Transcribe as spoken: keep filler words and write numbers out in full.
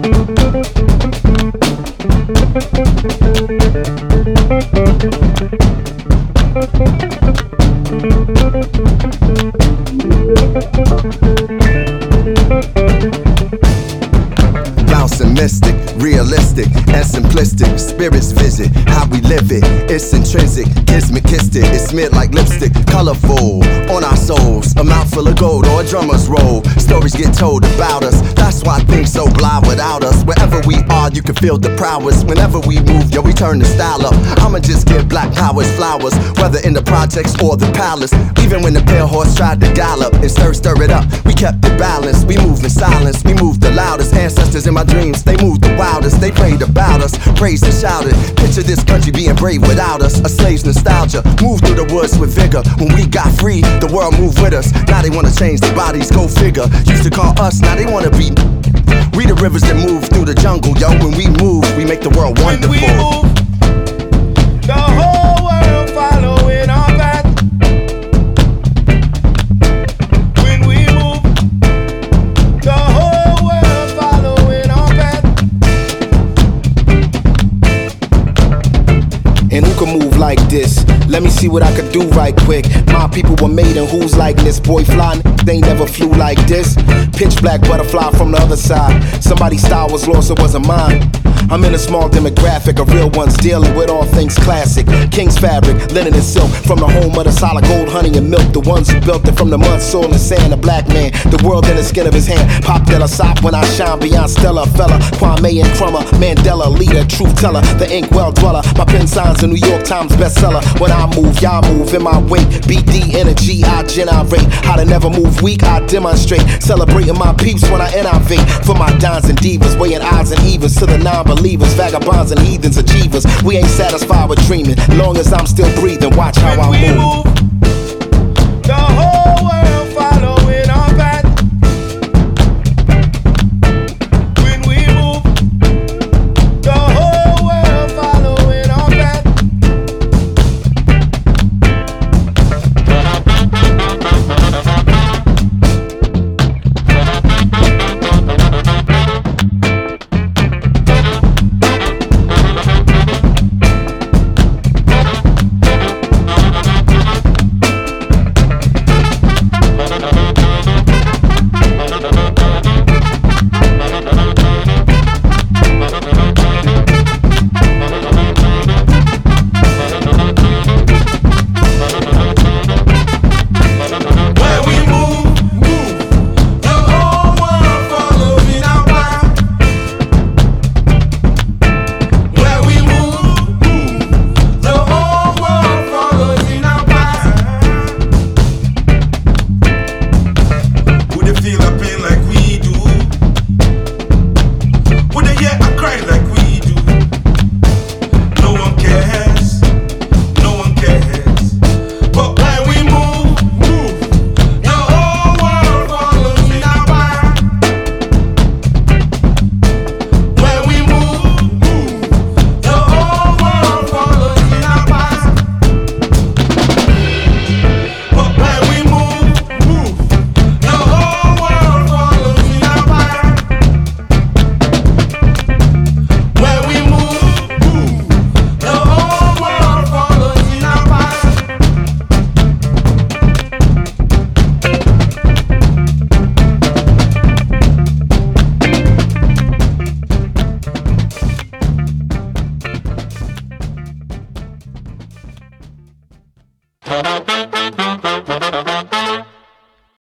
Bouncing mystic, realistic and simplistic. Spirits visit how we live it. It's intrinsic, kismet kissed it. It's smeared like lipstick, colorful on our souls. A mouth full of gold or a drummer's roll. Stories get told about us. That's why things so blind without us. Wherever we are, you can feel the prowess. Whenever we move, yo, we turn the style up. I'ma just give black powers flowers, whether in the projects or the palace. Even when the pale horse tried to gallop and stir, stir it up, we kept it balanced. We moved in silence, we moved the loudest. Ancestors in my dreams, they moved the wildest. They prayed about us, praised and shouted. Picture this country being brave without us. A slave's nostalgia, moved through the woods with vigor. When we got free, the world moved with us. Now they wanna change their bodies, go figure. Used to call us, now they wanna be. We the rivers that move through the jungle, yo. When we move, we make the world wonderful. When we move, the whole world following our path. When we move, the whole world following our path. And who can move like this? Let me see what I could do right quick. My people were made in whose likeness? Boy fly, they never flew like this. Pitch black butterfly from the other side. Somebody's style was lost, it wasn't mine. I'm in a small demographic of real ones dealing with all things classic. King's fabric, linen and silk, from the home of the solid gold, honey and milk. The ones who built it from the mud, soil and sand. A black man, the world in the skin of his hand. Pop Della Sop when I shine beyond Stella. Fella, Kwame and Crummer, Mandela, leader, truth teller, the ink well dweller. My pen signs a New York Times bestseller. When I move, y'all move in my way. B D energy, I generate. How to never move weak, I demonstrate. Celebrating my peeps when I innovate. For my dons and divas, weighing odds and evens to the non-believers, vagabonds and heathens, achievers. We ain't satisfied with dreaming, long as I'm still breathing. Watch how I When we move. move, the whole world following our path. When we move, the whole world following our path. Thank you.